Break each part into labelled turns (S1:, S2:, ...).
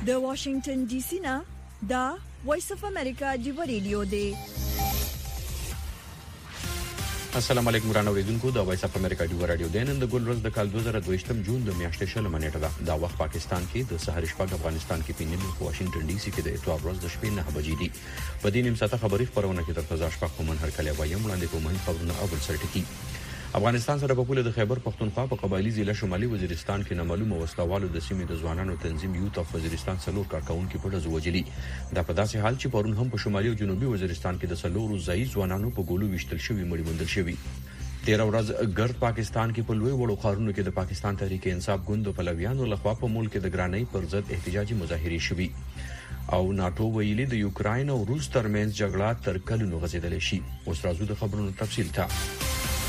S1: د واشنگټن ډي سي نه دا وایس اف امریکا دی ریډیو دی.
S2: السلام علیکم ورانه اوریدونکو د وایس اف امریکا دی رادیو د نن د ګل ورځ د کال 2022 جون د میاشتې شل منېټه ده. دا وخت پاکستان کې د سحر شپږ، افغانستان کې پینځه، په واشنگټن ډي سي کې د اتوار ورځ د شپې 9 بجې دي. په دې نیم ساعته خبري خبرونه کې تر تازه شپږ کومن هر کله وایم وړاندې کوم خبرونه اول سرټکی. افغانستان سره په پوله د خیبر پختونخوا په قبایلی ضلع شمالي وزیرستان کې نامعلومه وسلوالو د سیمې د ځوانانو تنظیم یوت اف وزیرستان څلور کارکونکو په ډزو وجلي. دا په داسې حال چې پرون هم په شمالي او جنوبي وزیرستان کې د څلورو ځای ځوانانو په ګولو وشتل شوی مړي موندل شوی. 13 ورځ ګرد پاکستان کې په لوی وړو خارونو کې د پاکستان تحریک انصاف ګوند په پلویانو لخوا په ملک د ګرانۍ پر ضد احتجاجي مظاهرې شوي او ناتو ویلي د یوکراین او روس ترمنځ جګړه تر کلونو غځېدلی شي. اوس راځو د خبرونو تفصیل ته.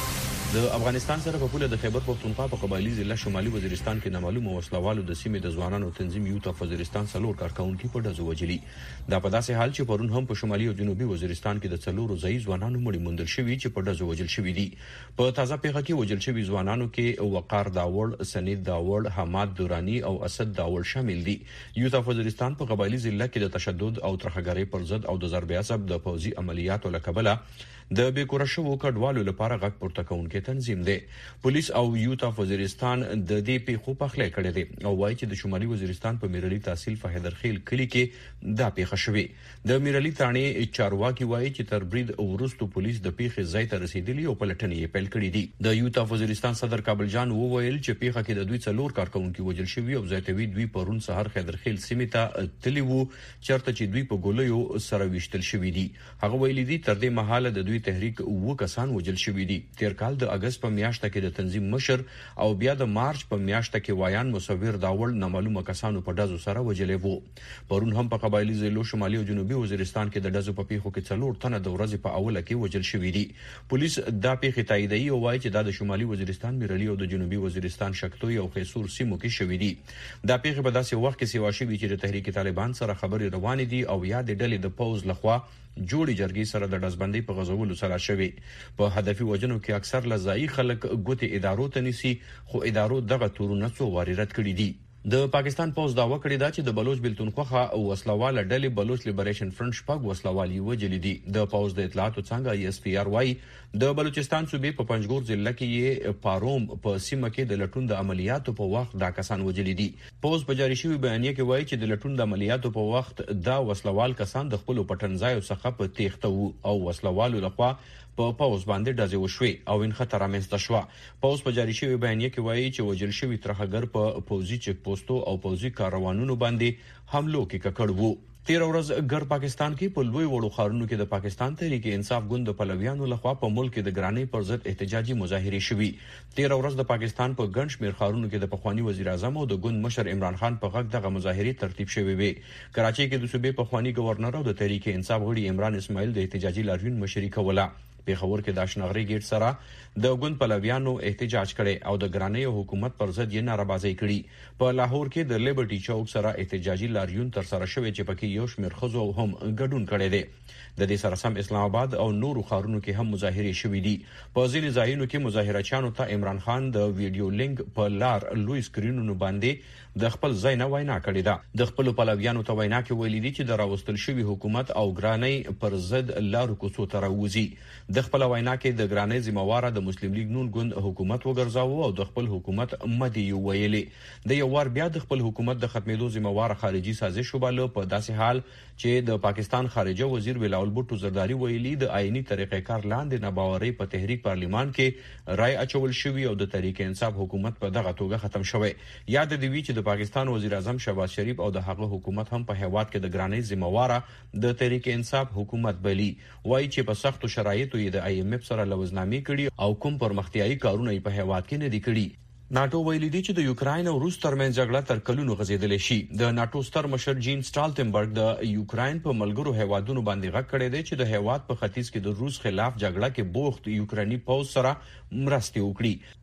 S2: د افغانستان سره په پوله د خیبر پختونخوا په قبایلی ضلع شمالي وزیرستان کې نامعلومه وسلوالو د سیمې د ځوانانو تنظیم یوت اف وزیرستان څلور کارکونکو په ډزو وجلي. دا په داسې حال چې پرون هم په شمالي او جنوبي وزیرستان کې د څلورو ځای ځوانانو مړي موندل شوي چې په ډزو وجل شوي دي. په تازه پیښه کې وجل شوي ځوانانو کې وقار داوړ، سنید داوړ، حماد دورانی او اسد داوړ شامل دي. یوت اف وزیرستان په قبایلی ضلع کې د تشدد او ترهګرۍ پر ضد او د ضرب عصب د پوځي عملیاتو لکبله د بیکوره شوو کډوالو لپاره غږ پورته کوونکی تنظیم دی. پولیس او یوت اف وزیرستان د دې پیښو په خله کړی دی او وایي چې د شمالي وزیرستان په میرلی تحصیل په حیدرخیل کلی کې دا پیښه شوې. د میرلی تانې چارواکي وایي چې تر برید ورستو پولیس د پیښې ځای ته رسیدلی او پلټنې یې پیل کړې دي. د یوت اف وزیرستان صدر کابل جان وویل چې پیښه کې د دوی څلور کارکونکو وجل شوي او زیاتوي دوی پرون سحر حیدرخیل سیمې ته تللی وو چرته چې دوی په ګولیو سره وشتل شوي دي. هغه ویلي دي تر دې مهاله د دوی تحریک وو کسان وجل شوي دي. تیر کال د اگست په میاشت کې د تنظیم مشر او بیا د مارچ په میاشت کې وایان مصور داول نامعلومه کسانو په ډزو سره وجلې وو. پرون هم په قبایلی ضلعو شمالي او جنوبي وزیرستان کې د ډزو په پیښو کې څلور تنه د ورځې په اوله کې وجل شوي دي. پولیس دا پیښه تاییدوي او وایي چې دا د شمالي وزیرستان، میرلی او د جنوبي وزیرستان شکتوی او خیسور سیمو کې شوي دي. دا پیښه په داسې وخت کې سیوا شوي چې د تحریک طالبان سره خبرې روانې دي او یا د ډلې د پوز لخوا جوړی جرګې سره د ډزبندۍ په غزولو سره شوي. په هدفي وجنو کې اکثر لزایي خلک ګوتې ادارو ته نيسي، خو ادارو دغه تورونه څو واری رد کړي دي. د پاکستان پوز داوا کړی دا چې د بلوچ بلتونخوا او وسلواله ډلې بلوچ لیبریشن فرنٹ شپږ وسلوالي وجلي دي. د پوز د اطلاعاتو څنګه اس پی آر وايي د بلوچستان صوبې په پنجګور ضلع کې یې پاروم په سیمه کې د لټون د عملیاتو په وخت دا کسان وجلي دي. پوز په جاری شوی بیانیه کې وایي چې د لټون د عملیاتو په وخت دا وسلوال کسان د خپل پټنځایو څخه په تېښته وو او وسلوالو لخوا په پوز باندې ډزې وشوي او ان خطر رامنځته شو. پوز په جاری شوی بیانیه کې وایي چې وجل شوی ترهګر په پوزي چک پوسټو او پوزي کاروانونو باندې حملو کې ککړ وو. 13 ورځ ګر پاکستان کې په لوی وړو خارونو کې د پاکستان تحریک انصاف ګوند د پلویانو لخوا په ملک د ګرانۍ پر ضد احتجاجي مظاهرې شوي. 13 ورځ د پاکستان په ګڼ شمېر خارونو کې د پخوانی وزیر اعظم او د ګوند مشر عمران خان په غږ دغه مظاهرې ترتیب شوې وي. کراچۍ کې د صوبې پخوانی گورنر او د تحریک انصاف غړي عمران اسماعیل د احتجاجي لاریون مشري کوله. پیښور کې د اشنغري گیټ سره د ګوند پلویانو احتجاج کړي او د ګرانۍ حکومت پر ضد یې ناربازي کړي. په لاهور کې د لیبرټي چوک سره احتجاجي لاریون تر سره شوی چې پکې یو شمېر ښځو هم ګډون کړی دی. د دې سره سم اسلام آباد او نورو ښارونو کې هم مظاهرې شوې دي. په ځینې ځایونو کې مظاهرچیانو ته عمران خان د ویډیو لینک په لار لوی سکرینونو باندې د خپل ځای نه وینا کړې ده. د خپل پلویانو ته وینا کې ویلي دي چې د راوستل شوی حکومت او ګرانۍ پر ضد لارو کوڅو ته راوځي. د خپل وینا کې د ګرانۍ ذمہواره د مسلم لیگ نون ګوند حکومت وګرځاوه او د خپل حکومت مدي ویلې. د یو وار بیا د خپل حکومت د ختمېدو ذمہواره خارجي سازش وباله. په داسې حال چې د پاکستان خارجه وزیر بلاول بوټو زرداری ویلي د آئینی طریقې کار لاندې ناباوري په تحریک پارلیمان کې رای اچول شوی او د تحریک انصاف حکومت په دغه توګه ختم شوی. یاد دی وی چې د پاکستان وزیر اعظم شهباز شریف او د هغه حکومت هم په هیواد کې د ګرانۍ ذمہواره د تحریک انصاف حکومت بلی. وایي چې په سختو شرایطو یې د آی ایم اف سره لوزنامې کړي او کوم پرمختیايي کارونه په هیواد کې نه دي کړي. ناتو ویلي دی چې د یوکراین او روس ترمنځ جګړه تر کلونو غځېدلی شي. د ناتو ستر مشر جین سټالټنبرګ د یوکراین په ملګرو هیوادونو باندې غږ کړی دی چې د هیواد په ختیځ کې د روس خلاف جګړه کې بوخت یوکراني پوځ سره مرستې وکړي.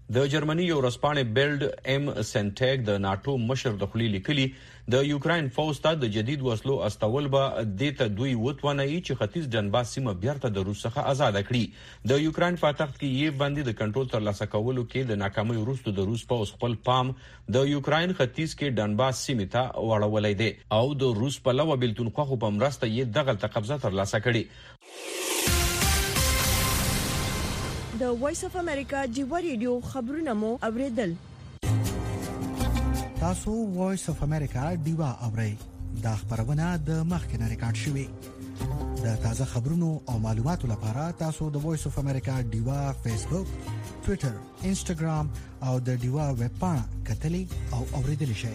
S2: د جرمني یو ورځپاڼې بیلډ ام سنټیګ د ناتو مشر د خلی لیکلي د یوکراین فوز ته د جدید وسلو استول به د ته دوی وتونی چې ختیځ ډنباس سیمه بیرته د روس څخه آزاد کړي. د یوکراین پایتخت کې یې باندې د کنټرول ترلاسه کولو کې د ناکامۍ وروسته د روس پوز خپل پام د یوکراین ختیځ کې ډنباس سیمه ته واړولای دی او د روس په لور بیلتونخوا په مرسته یې دغه قبضه ترلاسه کړي.
S1: د وایس اف امریکا جیو ریډیو خبرونه مو اوریدل.
S3: تاسو وایس اف امریکا دیوا اورئ. دا خبرونه د مخکنه ریکارډ شوې. د تازه خبرونو او معلوماتو لپاره تاسو د وایس اف امریکا دیوا فیسبوک، ټوئیټر، انسټاګرام او د دیوا ویب پاڼه کتلی او اوریدل شئ.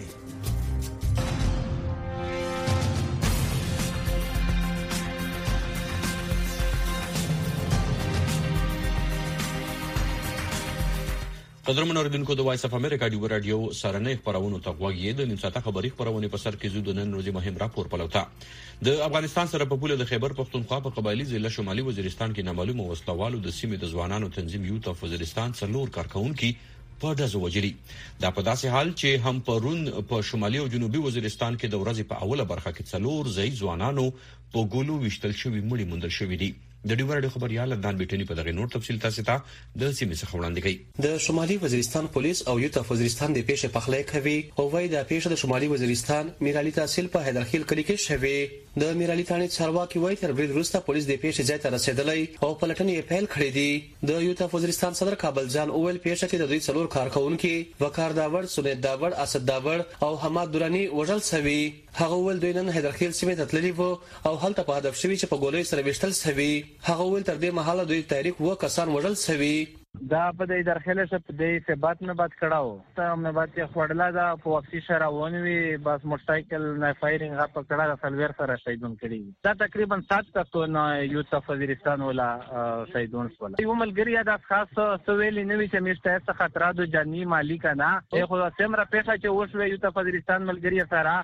S2: قدرمن اوریدونکو د وایس اف امریکا دی رادیو سرنې خبرونه ته غوږی د نن ساعته خبري خبرونه په سر کې زو د نن ورځې مهم راپور پلوتا. د افغانستان سره په پوله د خیبر پختونخوا په قبایلی ضلع شمالي وزیرستان کې نامعلومه وسلوالو د سیمې د ځوانانو تنظیم یوت اف وزیرستان څلور کارکونکو په داسې وجري. دا په داسې حال چې هم پرون په شمالي او جنوبي وزیرستان کې د ورځې په اوله برخه کې څلور ځای ځوانانو په ګولو وشتل شوی مړي موندل شوی دي. د ډیو رادیو خبريال دان بیٹنی په دغه نور تفصیل تاسو ته د سیمې څخه وړاندې کوي.
S4: د شمالي وزیرستان پولیس او یوت اف وزیرستان د پیښې پخلی کوي او وايي د پیښې د شمالي وزیرستان میرالي تحصیل په حیدرخیل کلی کې شوی. د میرالي ثاني چارواکي وايي تر برید وروسته پولیس د پیښې ځای ته رسیدلی او پلټنې یې پیل کړې دي. د یوت اف وزیرستان صدر کابل جان اویل پیښه کې د دوی څلور کارکونکو وقار داوړ، سنید داوړ، اسد داوړ او حماد دورانی وژل شوی. هغه ول دوی نن حیدرخیل سیمه ته تللی وو او هلته په هدف شوی چې په ګولۍ سره وشتل شوی. هغه ول تر دې مهاله دوی تاریخ و کسان وژل شوی.
S5: دا په دې درخله څخه په دې ثبات نه بات کړهو ته نه بات یې خړلا دا په وقتی شراونوي بس موټرسایکل نه فایرینګ غا په کړه سلویر سره شهیدون کړي. دا تقریبا 7 کسونه یوت اف وزیرستان ولا شهیدون ولا یو ملګری دا خاص سویل نوې چې مشته څخه خطرات جانی مالی کنا خو سمره پیښه چې وشوي یوت اف وزیرستان ملګری سره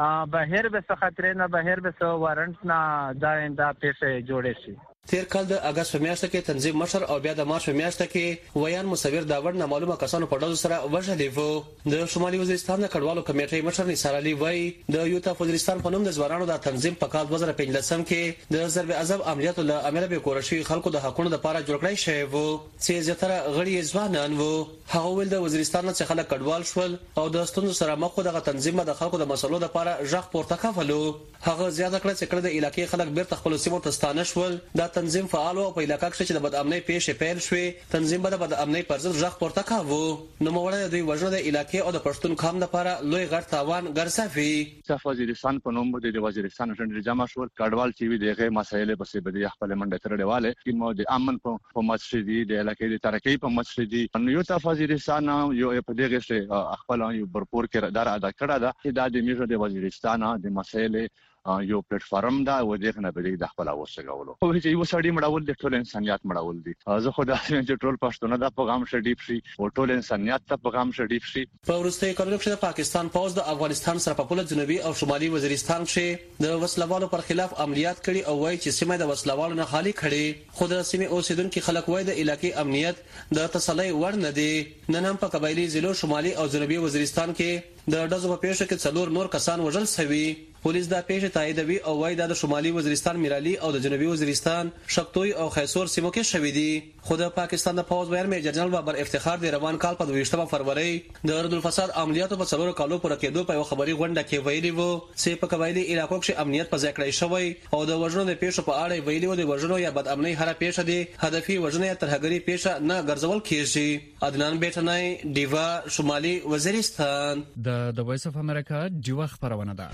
S5: بهر به خطرې نه بهر به وارنټ نه دا پیښه جوړې شي.
S4: تیر کال د اگست په میاشت کې تنظیم مشر او بیا د مارچ په میاشت کې ویان مصور داوړ نامعلومه کسانو په ډول سره وژلې وو. د شمالي وزیرستان د کډوالو کمیټې مشر نثار علي وایي د یوت اف وزیرستان په نوم د ځوانانو د تنظیم په کال 2015 کې د ضرب عذاب عملیاتو له امر به کورشي خلکو د حقوقو لپاره جوړ کړی شوی وو چې زیاتره غړي ځوانان وو. هغه ول د وزیرستان څخه خلک کډوال شول او د ستونزو سره مخ د تنظیم د خلکو د مسلو لپاره ځخ پورته کولو. هغه زیاته کړه چې کړه د علاقې خلک بیرته خپل سیمو ته ستانه شول. دا تنظیم فعال او په علاقې کې چې د بدامنۍ پیښې پیل شوې تنظیم به د بدامنۍ پر ضد ځخ پورته کاوه. نو موږ د دوی وژنه د علاقې او د پښتون قوم لپاره لوی غټ تاوان ګرځوي.
S6: صف وزیرستان په نوم د وزیرستان ژوند جمع شو کډوال چې دغه مسایل په څیر به خپل منډه ترډواله کې مو د امن په مسجدي د علاقې د ترقۍ په مسجدي نو یو وزیرستان یو په دغه څه خپل یو برپور کې دار ادا کړه دا چې د میژو د وزیرستان د مسایل یو پلیټ فارم دا و دغه نه بلی د خپل اوسګولو او چې یو سړی مړاول د ټول انسانيت مړاول دي. زه خو دا چې ټول پښتون د پیغام شډیپ شي او ټول انسانيت ته پیغام شډیپ شي.
S4: په ورستۍ کلونو کې د پاکستان پوز د افغانستان سره په پوله جنوبي او شمالي وزیرستان کې د وسلوالو پر خلاف عملیات کړي او وایي چې سیمه د وسلوالو نه خالی کړي. خو د سیمه اوسیدونکو خلک وایي د علاقې امنیت د تسلی وړ نه دی. نن هم په قبایلی ضلعو شمالي او جنوبي وزیرستان کې د ډزو په پیښه کې څلور نور کسان وژل شوي. پولیس دا پیښه تاییدوي او وايي دا د شمالي وزیرستان میرالي او د جنوبي وزیرستان شپتوي او خیسور سیمو کې شوې دي. خو د پاکستان د پوز ویان میجر جنرال بابر افتخار د روان کال په 28 فروری د رد الفساد عملیاتو په څلورو کالو پورې کېدو په خبري غونډه کې ویلي وو چې په قبایلی علاقو کې امنیت په ځای کړی شوی او د وژنو د پیښو په اړه ویلي وو د وژنو یا بد امنۍ هر پیښه دي هدفي وژنه یا ترهګری پیښه نه ګرځول کیږي. عدنان بیٹنای دیوا شمالي وزیرستان
S7: د وایس اف امریکا دیوا خبرونه ده.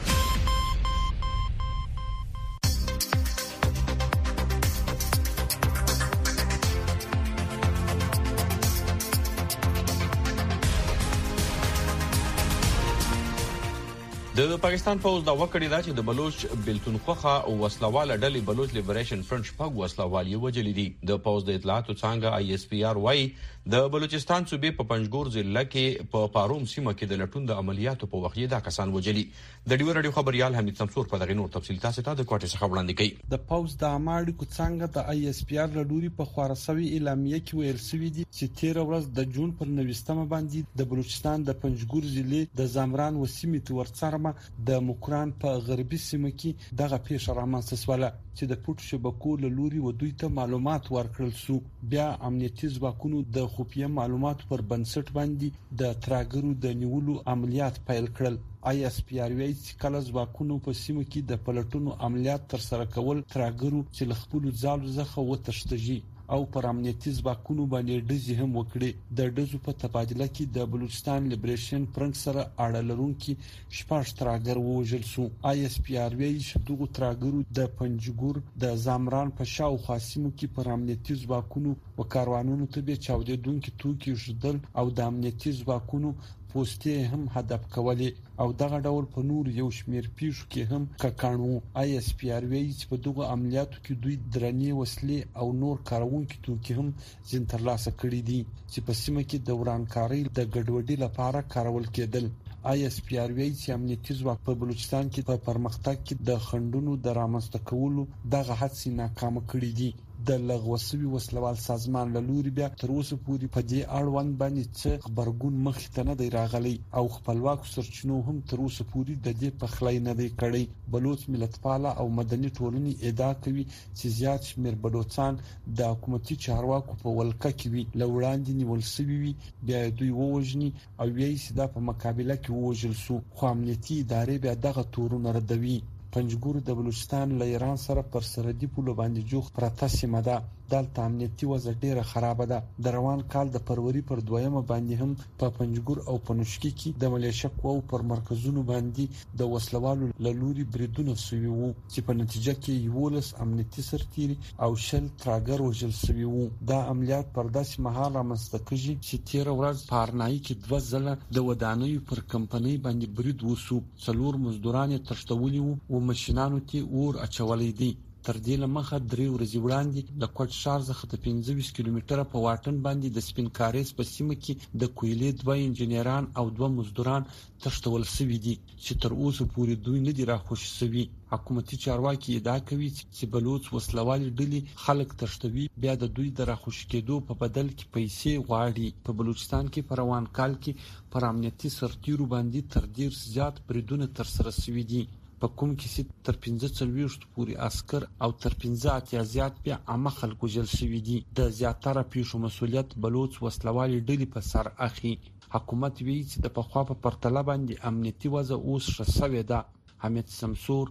S2: د پاکستان پوز دا وکړی دا چې د بلوچ بلتونخوا او وسلواله ډلې بلوچ لیبریشن فرنٹ شپږ وسلوال یې وجلې دي. د پوز د اطلاعاتو څنګه ISPR وايي د بلوچستان صوبې په پنجګور ضلع کې په پاروم سیمه کې د لټون د عملیاتو په وخت دا کسان وجلي. د ډیو رادیو خبريال حمید شمسور په دغه نور تفصیل تاسو ته د کوټې څخه وړاندې کوي.
S8: د پوز د اماړي کو څنګه د ISPR لوري په خورسوي اعلامیه کې ویل شوی دی چې 13 ورځ د جون پر 19 باندې د بلوچستان د پنجګور ضلع د زامران وسیمې تورڅرمه د مکران په غربي سیمه کې دغه پیښه رامنځته شوه چې د پټ شبکو لوري و دوی ته معلومات ورکړل شو. بیا امنیتي ځواکونو د خفیه معلوماتو پر بنسټ باندې د تراګرو د نیولو عملیات پیل کړل. ISPR وایي چې کله ځواکونو په سیمه کې د پلټونو عملیات تر سره کول تراګرو چې لخپل ځالو څخه وتښتجي او پر امنیتي ځواکونو باندې ډزې هم وکړي. د ډزو په تبادله کې د بلوچستان لیبریشن فرنٹ سره اړه لرونکي شپږ تراګر ووژل شو. ISPR وایي چې دغه تراګرو د پنجګور د زامران په شاوخوا سیمو کې پر امنیتي ځواکونو او کاروانونو ته به چاودېدونکي توکي ژدل او د امنیتي ځواکونو پوسټې هم هدف کولې او دغه ډول په نور یو شمیر پیښو کې هم ککانو. ISPR وایي چې په دغه عملیاتو کې دوی درنې وسلې او نور کارونکي توکي هم ځین ترلاسه کړي دي چې په سیمه کې د ورانکارۍ د ګډوډۍ لپاره کارول کېدل. ISPR وایي چې امنیتي ځواک په بلوچستان کې په پرمختګ کې د خندونو د رامنځته کولو دغه هڅې ناکام کړي دي. د لغوسوي وسلوال سازمان له لوري بیا تر اوسه پورې په دې اړوند باندې څه خبرګون مخې ته نه دی راغلی او خپلواک سرچینو هم تر اوسه پورې د دې پخلی نه دی کړی. بلوچ ملتپاله او مدني ټولنې ادعا کوي چې زیات شمیر بلوچستان د حکومتي چارواکو په ولکه کې وي له وړاندې نیول شوي وي بیا دوی ووژني او وایي چې دا په مقابله کې ووژل شو خو امنیتي ادارې بیا دغه تورونه ردوي. پنجګور د بلوچستان له ایران سره پر سرحدي پولو باندې جوخ پرته سیمه ده. دلته امنیتي وضع ډیره خراب ده. د روان کال د فروری پر 2 باندې هم په پنجګور او پنوشکی کې د ملیشه قواو پر مرکزونو باندې د وسلوالو لوري بریدونه شوي وو چې په نتیجه کې 11 امنیتي سرتیري او 10 تراګر وژل شوي وو. دا عملیات پر داسې مهال رامنځته کیږي چې 13 ورځ په ارنایي کې 2 ځله د ودانیو پر کمپنۍ باندې برید وشو. 4 مزدوران تښتولي وو او ماشينانو ته اور اچولې دي. تر دې لمخه 3 ورځې وړاندې د کوټ شار څخه 25 کیلومتره په واټن باندې د سپینکاریز په سیمه کې د کویلې 2 انجنیران او 2 مزدوران تښتول شوي دي چې تر اوسه پورې دوی نه دي راخوشي شوي. حکومتي چارواکي ادعا کوي چې بلوچ وسلوالي ډلې خلک تښتوي بیا د دوی د راخوشي کېدو په بدل کې پیسې غواړي. په بلوچستان کې په روان کال کې پر امنیتي سرتیرو باندې تر ډیر زیات بریدونه تر سره شوي دي په کوم کې چې تر 15 پورې عسكر او تر 15 زیات بیا عامه خلکو جل شوي دي. د زیاتره پیښو مسولیت بلوچ وسلوالي ډلې په سر اخی. حکومت وایي چې د پخوا په پرتله باندې امنیتي وضع اوس ښه شوې ده. حمید شمسور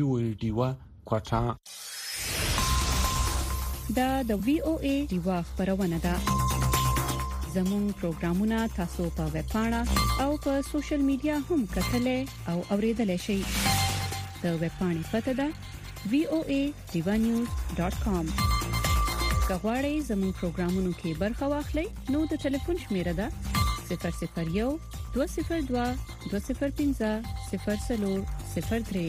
S8: VOA کوټه.
S9: دا د VOA ډیوا خبرونه ده. زموږ پروګرامونه تاسو په ویب پاڼه او په سوشل میډیا هم کتلای او اوریدلای شئ. د ویب پاڼې پته ده voanews.com. کغواړئ زموږ پروګرامونو کې برخه واخلئ نو د ټلیفون شمیره ده 001 202 205 0403.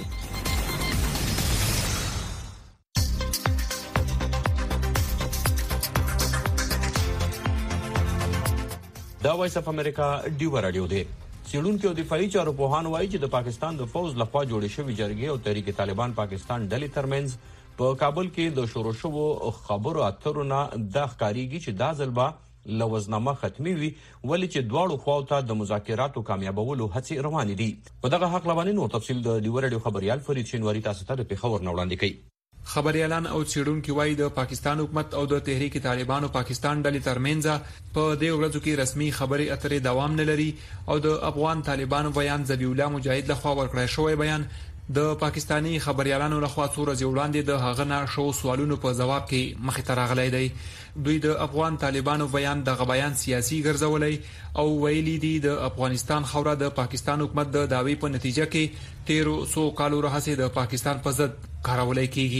S2: دا وایس اف امریکا ډیو رادیو دی. سیډونکو د دفاعي چارو په هان وایي چې د پاکستان د فوز لخوا جوړې شوې جرګې او تحریک طالبان پاکستان ډلې ترمنځ په کابل کې د شروع شوو خبرو اترو نه د ښکاریږي چې دا ځلبا لوزنامه ختمي وي ولې چې دواړو خواو ته د مذاکراتو کامیابولو هڅې روانې دي. په دغه حق لوانې نو تفصیل د ډیو رادیو خبريال فرید شینواری تاسو ته په خبر نه وړاندې کوي.
S10: خبريالان او څېړونکو وايي د پاکستان حکومت او د تحریک طالبانو پاکستان ډلې ترمنځ په دې ورځو کې رسمي خبرې اترې دوام نه لري او د افغان طالبانو بیان ذبیح الله مجاهد لخوا ورکړی شوی بیان د پاکستانی خبريالانو لخوا څو ورځې وړاندې د هغه نه شو سوالونو په جواب کې مخې ته راغلی دی. دوی د افغان طالبانو بیان د غبیان سیاسي ګرځولای او ویلي دي د افغانستان خوره د پاکستان حکومت د داوی په نتیجه کې 1300 کالو راهسې د پاکستان په ضد کارولای کیږي.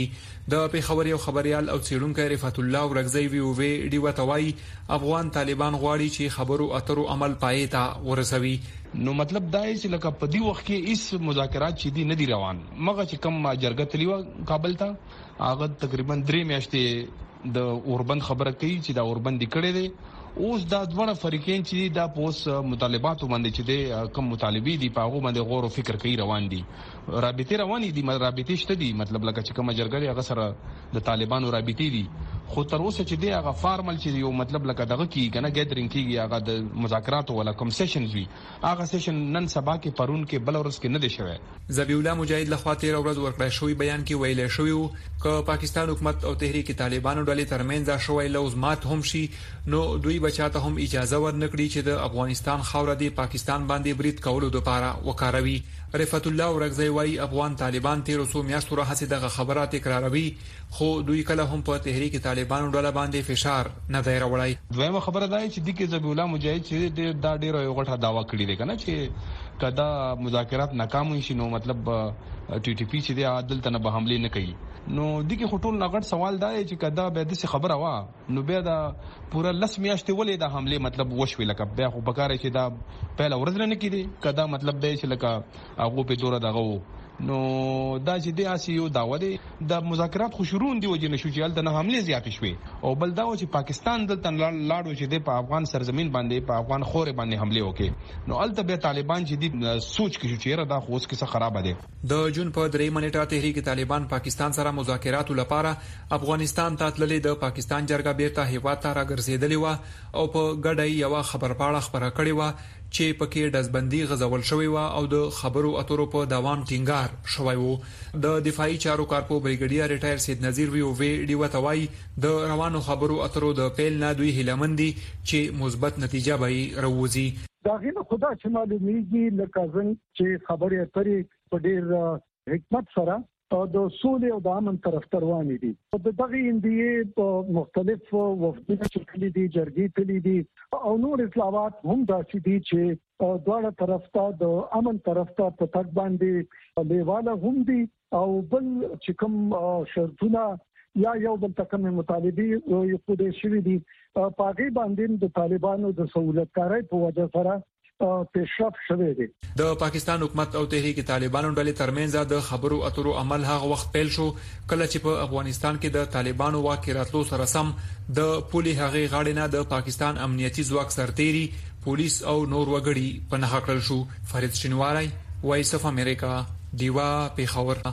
S10: د پیښور یو خبريال او څېړونکی رفعت الله ورغزی وی ډیو توای افغان طالبان غواړي چې خبرو اترو عمل پای ته ورسوي.
S11: نو مطلب دا چې لکه په دې وخت کې هیڅ مذاکرات چې دي نه دي روان. مګه چې کم جرګه تلیو کابل ته هغه تقریبا 3 میاشتې د اوربند خبره کوي چې دا اوربند کړي دي. اوس دا دوه فریقین چې دا پوس مطالبات باندې چې د کم مطالبي دي په هغه باندې غور او فکر کوي روان دي. رابطه رواني دي رابطه شته دي مطلب لکه چې کوم جرګه هغه سره د طالبانو رابطه دي خو تر اوسه چې دی هغه فارمل چې یو مطلب لکه دغه کی کنه گیدرینګ کیږي هغه د مذاکرات ولا کوم سیشنز وي هغه سیشن نن سبا کې پرون کې بل ورځ کې نه دی شوی.
S10: ذبیح الله مجاهد لخوا 13 ورځ ورکړی شوی بیان کې ویل شوی ک پاکستان حکومت او تحریک طالبانو ډلې ترمنځ شوی لوزمات هم شي نو دوی بچاته هم اجازه ورنکړي چې د افغانستان خاور دی پاکستان باندې برید کولو لپاره وکاروي. رفعت الله ورغزی وای افغان طالبان 1300 میاشتو راهڅ دغه خبرات تکراروي خو دوی کله هم په تحریک طالبانو ډله باندې فشار نه دی راوړی.
S11: دویمه خبره ده چې د ذبیح الله مجاهد چې دا ډیره یو غټه داوا کړی دی کنه چې کدا مذاکرات ناکام شي نو مطلب ټي ټي پی چې د عادل تنه به حمله نه کوي. نو دغه خټول نغړ سوال دا چې کدا به د خبره وا نو بیا دا پورا لس میاشتې ولې د حمله مطلب وشوي لکه بیا خو بکاره چې دا پهلا ورځ نه کیږي کدا مطلب دی چې لکه هغه په دوره دغه نو دا چې د اسیو داوا دی د مذاکرات خو شروع دي وجه نشو چې ال د حمله زیات شوي او بل دا چې پاکستان د لاړو چې د افغان سرزمین باندې په افغان خور باندې حمله وکړي نو ال ته طالبان چې د سوچ کې چې دا خو اوس کې څه خراب دي.
S10: د جون په 3 منټه تحریک طالبان پاکستان سره مذاکرات لپاره افغانستان ته تللې د پاکستان جرګه بیرته هیواد ته راګرځېدلې و او په ګډه یو خبرپاړه خبره کړې و چې پکې دزبندي غزول شوی و او د خبرو اترو په دوام ټینګار شوی و. د دفاعي چارو کارپو بریګیډیر ریټایر سید نذیر وی ډیو توای د روانو خبرو اترو د پیل نه دوی هلمندي چې مثبت نتیجه به راوځي.
S12: دا غینه خدا چې معلومیږي لکه څنګه چې خبرې اترې په ډیر حکمت سره د سولې او د امن طرف روانې دي. د دغه اندیې په مختلف وفدونه شکلي دي جرګې تللي دي او نور اطلاعات هم داسې دي چې دواړه طرف ته د امن طرف ته په تګ باندې لیواله هم دي او بل چې کوم شرطونه یا یو بل تکمه مطالبه یو پدې شوی دي پاګې باندې د طالبانو د سہولتکارۍ په وجه سره پیشرفت شوه دي.
S10: د پاکستان حکومت او تحریک طالبانو ډلې ترمنځ د خبرو اترو عمل هغه وخت پیل شو کله چې په افغانستان کې د طالبانو واکراتلو سره سم د پولي هغه غاړې نه د پاکستان امنیتي ځواک سرتيري پولیس او نور وګړي په نخښه کړل شو. فرید شینواری وایس اف امریکا دیوا پیښور.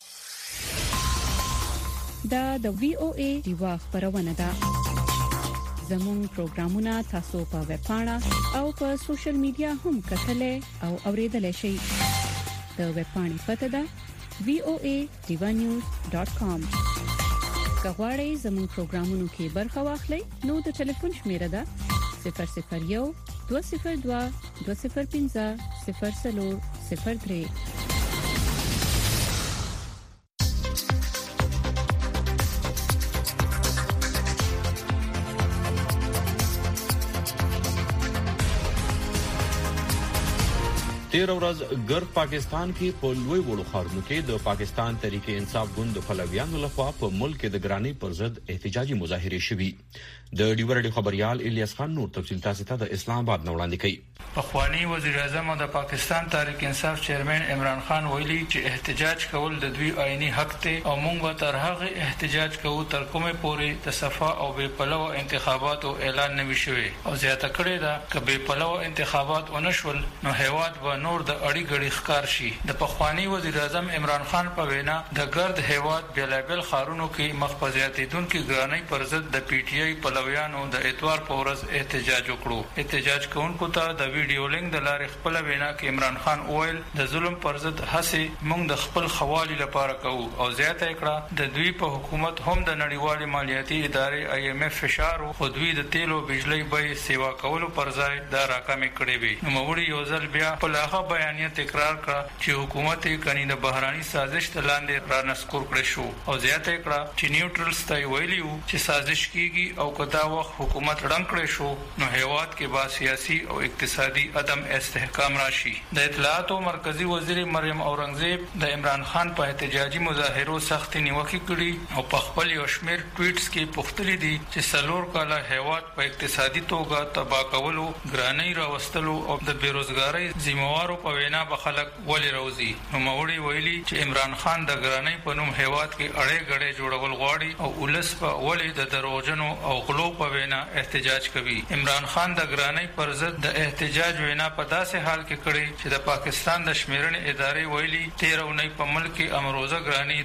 S9: دا د وی او ای دیوا خبرونه ده. زمون پروګرامونه تاسو په ویب پاڼه او په سوشل میډیا هم کتلای او اوریدلای شئ. د ویب پاڼې پته ده voanews.com. کغواړئ زمون پروګرامونو کې برخه واخلئ نو د ټلیفون شمیره ده 001 202 205 0003.
S2: تیر ورځ ګرد پاکستان کې په لوی وړو ښارونو کې د پاکستان تحریک انصاف ګوند د پلویانو لخوا په ملک کې د ګرانی پر ضد احتجاجي مظاهره شوي. د ډیورډي خبريال الیاس خان نور تفصیل تاسو ته د اسلام آباد نو وړاندې کوي.
S13: پخوانی وزیر اعظم د پاکستان تحریک انصاف چیرمن عمران خان ویلي چې احتجاج کول د دوی آئینی حق دی او موږ تر هغه احتجاج کوو تر کومه پورې د صفا او بے پلوه انتخاباتو اعلان نوي شوی او زیاته کړی دا چې بے پلوه انتخابات ونشول نو هیواد به نور د اړی غړي ښکار شي. د پخوانی وزیر اعظم عمران خان په وینا د ګرد هیواد بیلابل خارونو کې مخفزیاتیدونکو ګرانی پر ضد د پی ټی آی پلویانو د اتوار په ورځ احتجاج وکړو. احتجاج کوونکو ته د ویډیو لینک د لارې خپل وینا کې عمران خان وویل د ظلم پر ضد هڅه موږ د خپل خوالي لپاره کوو او زیاته کړه د دوی په حکومت هم د نړیوال مالیاتي ادارې آی ایم اف فشار خو دوی د تیلو بجلی به سیوا کولو پر ځای دا راکمې کړې وي. نو موږ یو ځل بیا په هغه بیانیه تکرار کړه چې حکومت یې کني د بهراني سازش ته لاندې رانسکور کړی شو او زیاته کړه چې نیوټرل ستای ویلیو چې سازش کیږي او کدا وخت حکومت رنګ کړی شو نو هیواد کې با سیاسي او اقتصادي عدم استحکام راشي. د اطلاعات او مرکزی وزیر مریم اورنګزیب د عمران خان په احتجاجي مظاهرو سخت نیوکه کړې او په خپل یو شمېر ټویټس کې پوښتلي دي چې سلور کاله هیواد په اقتصادي توګه تباہ کولو، ګرانۍ راوستلو او د بیروزګارۍ ذمہوارو په وینا به خلک ولې راوځي. نو موري ویلي چې عمران خان د ګرانۍ په نوم هیواد کې اړې غړې جوړول غواړي او ولس په ولې د دروغجنو او غلو په وینا احتجاج کوي. عمران خان د ګرانۍ پر ضد د احتجاج وینا په داسې حال کې کړې چې د پاکستان د شمیرنې ادارې ویلي 13 اونۍ په ملک کې امروزه ګرانۍ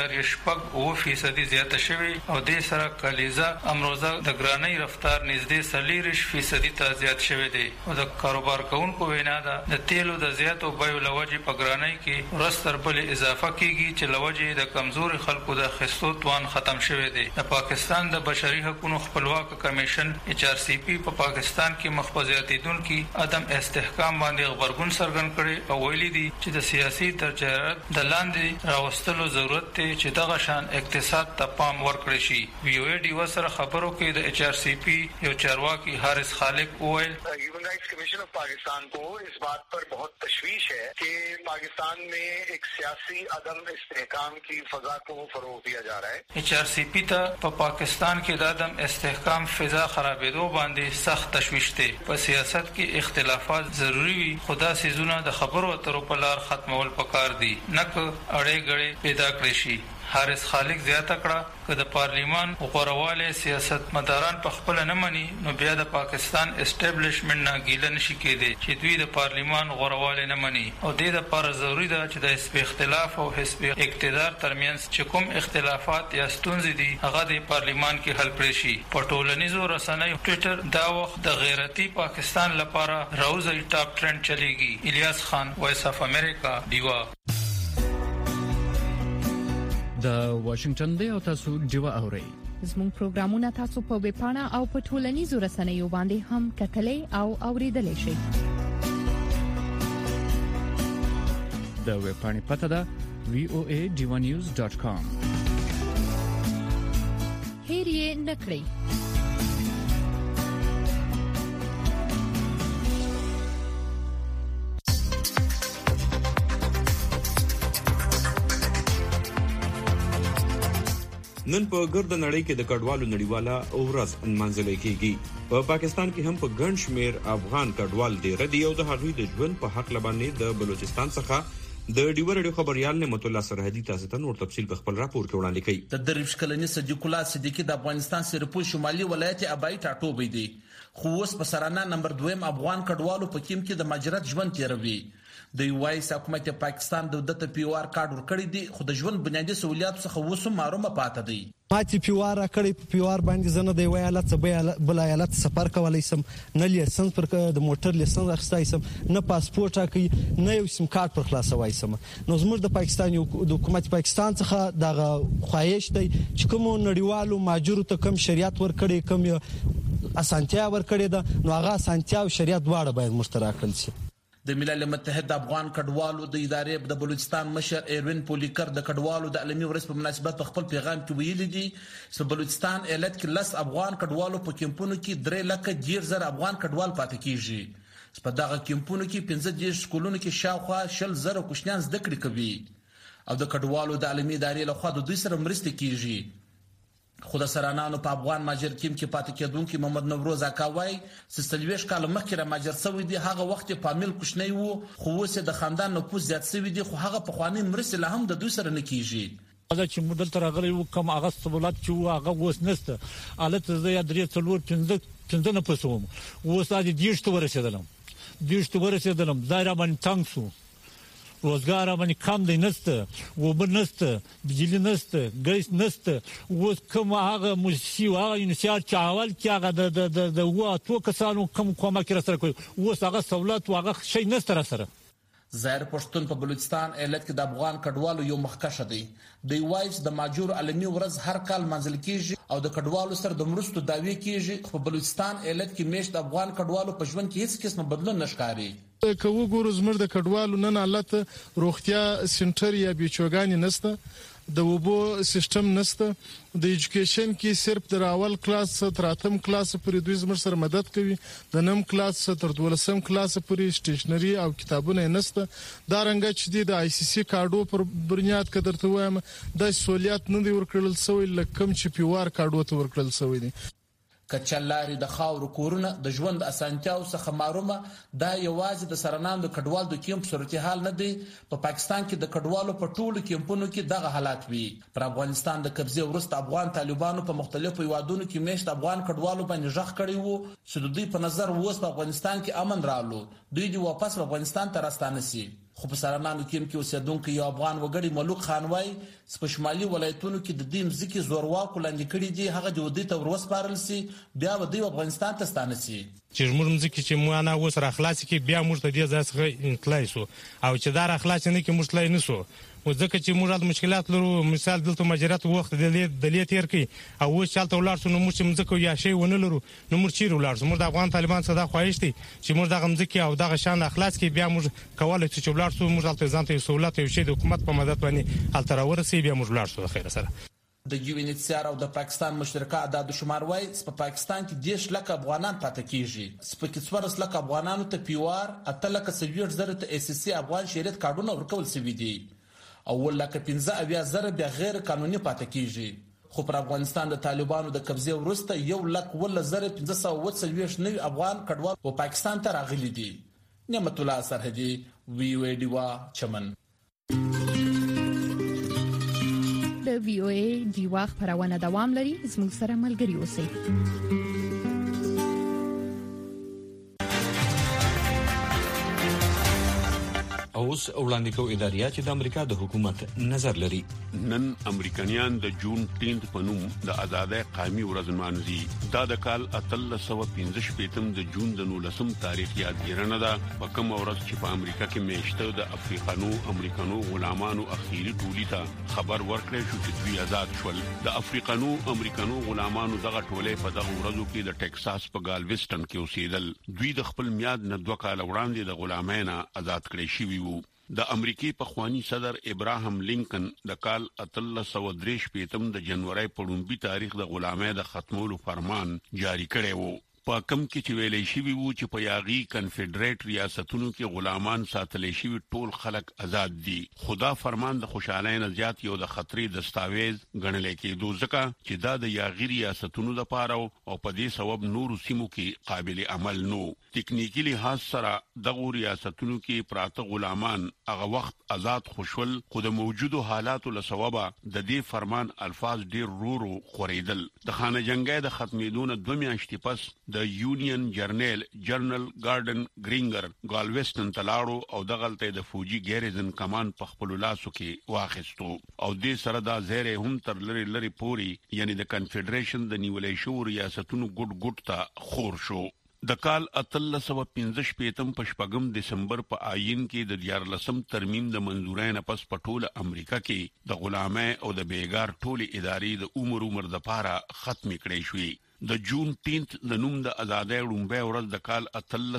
S13: 2.6% زیاته شوې او د سره کلیزه امروزه د ګرانۍ رفتار نږدې 40% ته زیات شوې دی او د کاروبار کوونکو وینا ده د تیلو د زیاتو بیو لوجې په ګرانۍ کې ورستر بل اضافه کیږي چې لوجې د کمزوري خلکو د خستو توان ختم شوې دی. د پاکستان د بشري حقوقو خپلواک کمیشن HRCP په پاکستان کې مخفزیاتیدونکو عدم استحکام باندې خبرګون څرګند کړي او ویلي دي چې د سیاسي تجارت د لاندې راوستلو ضرورت دی چې دغه شان اقتصاد ته پام ورکړي شي. VOA ډیو سره خبرو کې د HRCP یو چارواکي حارث خالق وویل
S14: human rights commission of Pakistan को इस बात पर बहुत तशवीश है कि पाकिस्तान में एक सियासी अदम इस्तेहकाम की फजा को फरोग दिया जा रहा है.
S13: HRCP ته په پاکستان کې د عدم استحکام فضا خرابېدو باندې سخت تشویش دی. په سیاست کې اختلافات ضروری وي خدا سيزونه د خبرو اترو په لار ختمول پکار دي نه که اړې غړې پیدا کړی شي. حارث خالق زیاته کړه چې د پارلیمان غورواله سیاستمداران په خپل نه مني نو بیا د پاکستان اسټابلیشمنت نه ګیله نشي کېدی چې دوی د پارلیمان غورواله نه مني او د دې لپاره ضروری ده چې د حزب اختلاف او حزب اقتدار ترمنځ چې کوم اختلافات یا ستونزې دي هغه د پارلیمان کې حل کړي شي. په ټولنیزو رسنیو ټوئیټر دا وخت د غیرتی پاکستان لپاره راوځي ټاپ ټرند چلیږي. الیاس خان، وایس اف امریکا، دیوا.
S7: د واشنگټن دی او تاسو دیوا اورئ.
S9: زموږ پروګرامونه تاسو په ویب پاڼه او په ټولنیزو رسنیو باندې هم کتلای او اوریدلای شئ.
S7: د ویب پاڼې پته ده voanews.com.
S9: هیر یې نکړئ.
S2: نن په ګرد نړۍ کې د کډوالو نړیواله ورځ منځلې کیږي. په پاکستان کې هم په ګڼ شمېر افغان کډوال دي ردی او د هغوی د ژوند په حق لبانې د بلوچستان څخه د ډیور رادیو خبريال نعمت الله سرحدي تاسو ته نور تفصیل په خپل راپور کې وړاندې کړي.
S15: د دریش کلنې صدیق الله صدیقي د افغانستان سرپور شمالي ولایت ابای ټاټوبې دي خو اوس په سرانه نمبر 2 افغان کډوالو په کیم کې د مهاجرت ژوند تیروي. د وایس حکومت پاکستان د دته پیوار کارت ورکړی دی خو د ژوند بنیادی سہولیات څخه وسو معلومه پاتې دی.
S16: ماته پیوار کړی پیوار باندې زنه د ویالت څخه بل ایالت سفر کولای سم نه لیسنس پر د موټر لیسنس اخستای سم نه پاسپورت اکی نه یو سیم کارت پر خلاصوي سم. نو زموږ د پاکستان یو د حکومت پاکستان څخه دغه خواهش دی چې کوم نړیوالو ماجرو ته کم شریعت ورکړي کم اسانتیا ورکړي ده نو هغه اسانتیا او شریعت دواړه باید مشترک کړي شي.
S15: د ملل متحد افغان کډوالو د ادارې د بلوچستان مشر ایروین پولیکر د کډوالو د عالمي ورځ په مناسبت خپل پیغام کې ویلي دي چې بلوچستان ایالت کې لس افغان کډوالو په کیمپونو کې 3,10,000 افغان کډوال پاتې کیږي. په دغه کیمپونو کې 15 سکولونو کې شاوخوا 10,000 کوچنیان زده کړې کوي او د کډوالو د عالمي ادارې لخوا د دوی سره مرسته کیږي. خو د سرانانو په افغان ماجر کیم کې پاتې کېدونکو محمد نوروز اکاوای سستلويش کال مخکې را ماجر شوی دی. هغه وخت په فامیل کوشنی وو خو اوس د خاندان نفوذ زیات شوی دی خو هغه په خواني مرسته له هم د دوی سره نه کیږي.
S17: دا چې مدل تر غلي کوم هغه سبولات چې هغه اوس نسته الته زه درې څلور 15 نه پسوم اوس د دې شته ورسېدلم ځای را باندې تنګ شو روزګار باندې کم دی نسته وبر نسته بجلی نسته ګیس نسته اوس کوم هغه موسیو هغه انشاء چاول چې هغه د واتو کسانو کومه کې سره کوي اوس هغه سہولت هغه شي نسته سره.
S15: زایر پښتون په بلوچستان ایالت کې د افغان کډوالو یو مخکشه دی. د وایس د ماجور عالمي ورځ هر کال منځل کیږي او د کډوالو سره د مرستو داوی کیږي. په بلوچستان ایالت کې میشت افغان کډوالو په ژوند کې هیڅ قسم بدلون نشکاري.
S18: کوو ګورو زموږ د کډوالو نن حالت روغتیا سنټر یا بیچوګانی نسته د وبو سیستم نسته د ایجوکیشن کې صرف د اول کلاس تر 8م کلاس پورې دوی زموږ سره مدد کوي د 9م کلاس تر 12م کلاس پورې سټیشنری او کتابونه نسته دا رنګ چې د آی سی سی کارډو پر بنیاد کدرته وایم د سہولیات نه دی ورکړل سوی لکم چې پیوار کارډو ته ورکړل سوی دي
S15: کچلاري د خاور کورونه د ژوند اسانتیاو څخه معلومه دا یوازې د سرنام د کډوال د کیمپ صورتحال نه دی په پاکستان کې د کډوالو په ټولو کیمپونو کې دغه حالات وي پر افغانستان د قبضه ورسته افغان طالبانو په مختلفو هیوادونو کې میشت افغان کډوالو باندې ژغ کړی وو چې د دوی په نظر اوس په افغانستان کې امن رالو دوی دی واپس افغانستان ته راستانه سي خو په سرنامو کې اوسېدونکو یو افغان وګړي ملوک خان وای په شمالي ولایتونو کې د دې مځکې زورواکو لاندې کړي دي هغه د ودی ته وروسپارل سي بیا ودی افغانستان ته ستانه سي
S19: چې موږ مځکې چې مو نه اوس را خلاص کی بیا موږ ته دې ځای انتلای سو او چې دا را خلاص نه کی موږ تلای نه سو و ځکه چې موږ د مشکلات لرو مثال دلته مجرات وخت د لیت تیر کی او چالت ولار سو نو موږ مځکه یا شی ونه لرو نو موږ چیرې ولار سو موږ د افغان طالبان صدا خوښ دي چې موږ د مځکه او د شان اخلاص کی بیا موږ کولای چې ولار سو موږ تل ځان ته سہولت یو شی د حکومت په مدد باندې التر ورسي بیا موږ ولار سو خیر سره
S15: د یو ان ایچ سی آر او د پاکستان مشترکه عدد شمار وای په پاکستان کې 10 لک افغانان پاتې کیږي سپکې 14 لک افغانانو ته پیوار اته لک 70 زره ته اس سی افغان شهرت کارډونه ورکول سوي دي او ولک 15 زره بیا غیر قانوني پاتې کیږي خو پر افغانستان د طالبانو د قبضه ورسته یو لک ول زره 1540 نوي افغان کډوال په پاکستان ته راغلي دي نعمت الله سرحدي وی او ای ډیوا چمن
S9: د وی او ای ډیوا خبرونه دوام لري زموږ سره ملګري اوسئ
S2: اوس وړاندې کوي اداريات چې د امریکا د حکومت نظر لري
S20: نن امریکایان د جون 10 په نوم د آزادۍ قومي ورځ مانځي دا د کال 1315 د جون د 19 تاریخ یادګیرنه ده په کوم ورځ چې په امریکا کې میشته د افریقانو امریکانو غلامانو اخیری ټولي ته خبر ورکړی شو چې دوی آزاد شول د افریقانو امریکانو غلامانو دغه ټولې په دغه ورځو کې د ټکساس په ګالویسټن کې اوسېدل دوی د خپل میاد نه 2 کال وړاندې د غلامانو آزاد کړي شوی وو د امریکای پخوانی صدر ابراهام لینکن د کال 1313 د جنوري په 1 تاریخ د غلامۍ د ختمولو فرمان جاری کړی وو په کوم کې چې ویلې شوی وو چې په یاغي کنفدریټ ریاستونو کې غلامان ساتل شوی ټول خلک آزاد دي خدا فرمان د خوشاله نه زیات یو د خطرې دستاویز ګڼل کېدو ځکه چې دا د یاغي ریاستونو لپاره او په دې سبب نور سیمو کې قابل عمل نو ټکنیکی لحاظ سره دغه ریاستونو کې پراته غلامان هغه وخت آزاد خوشول خو د موجودو حالاتو له سبب د دې فرمان الفاظ ډیر رورو خوریدل د خانه جنگي د ختمېدون 2 میاشتې پس د یونین جرنل ګارډن ګرینګر ګالویسټن تلاړو او دغلته د فوجي ګریزن کمان په خپل لاسو کې واخیستو او د سره دا زیره هم تر لری پوري یعنی د کنفدریشن د نیولې شو ریاستونو ګډ ته خور شو د کال 1315 په شپږم دسمبر په آئین کې د 14 ترمیم د منځورۍ نه پس په ټوله امریکا کې د غلامۍ او د بیګار ټولې ادارې د عمر د پاره ختم کړې شوې د جون 10 د نوم د آزادۍ لومبه ورځ د کال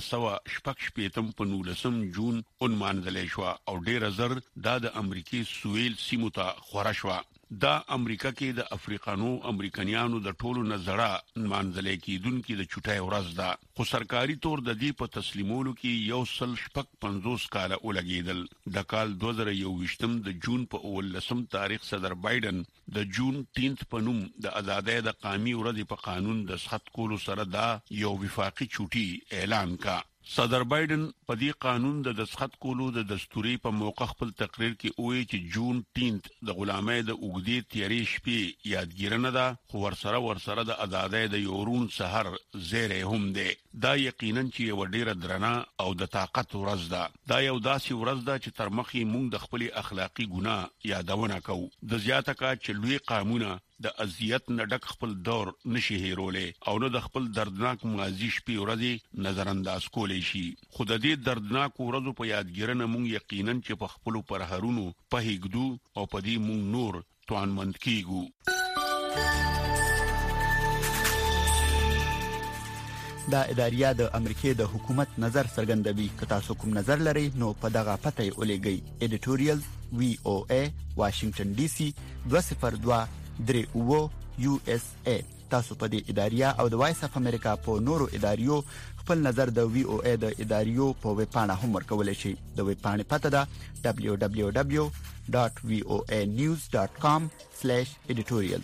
S20: 1315 په 19 جون عنوانځلې شو او ډیر زر د امریکای سویل سیمو ته خورا شو دا امریکا کې د افریقانو امریکایانو د ټولو نظره منځلې کېدونکو د چټای ورځ ده خو سرکاري تور د دې په تسلیمولو کې 150 کال ولګیدل د کال 2021 د جون په 19 تاریخ صدر بایدن د جون 10 په نوم د آزادۍ د قومي ورځ په قانون د سخت کولو سره دا یو وفاقي چوټي اعلان کا صدر بایدن په دې قانون د دسخط کولو د دستوري په موقع خپل تقریر کې وایي چې جون 10 د غلامۍ د اوګدې تیارې شپې یادګیرنه ده خو ورسره د آزادۍ د یورون سحر زیره هم ده دا یقینا چې یو ډیره درنه او د طاقت ورځ ده دا یو داسې ورځ ده چې تر مخې موږ د خپل اخلاقی ګناه یادونه کوو د زیاته کا چې لوی قانونه د اذیت نه ډک خپل دور نشي هیرولې او نو د خپل دردناک ماضي شپې ورځې نظر انداز کولې شي خو د دې دردناک ورځو په یادګیرنه مونږ یقینا چې په خپل پرهرونو په هیګدو او په دې مونږ نور توانمند کیږو
S21: دا اداریه د امریکای د حکومت نظر څرګندوي. که تاسو کوم نظر لرئ نو په دغه پته یې ولېږئ: editorials VOA Washington DC 20238 USA. تاسو په دې اداریه او د وایس اف امریکا په نورو اداریو خپل نظر د VOA د اداریو په ویب پاڼه هم ورکولی شئ. د ویب پاڼې پته ده www.voanews.com/editorials.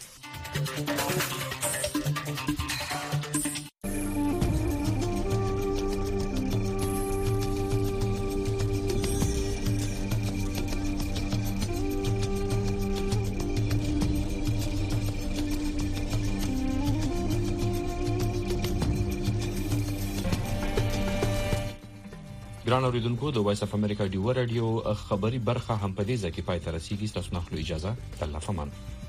S2: ګران اوریدونکو، د وایس اف امریکا ډیو رادیو خبری برخه هم په دې ځکه پای ته رسیدي. تاسو نه خلو اجازه. الله فمان.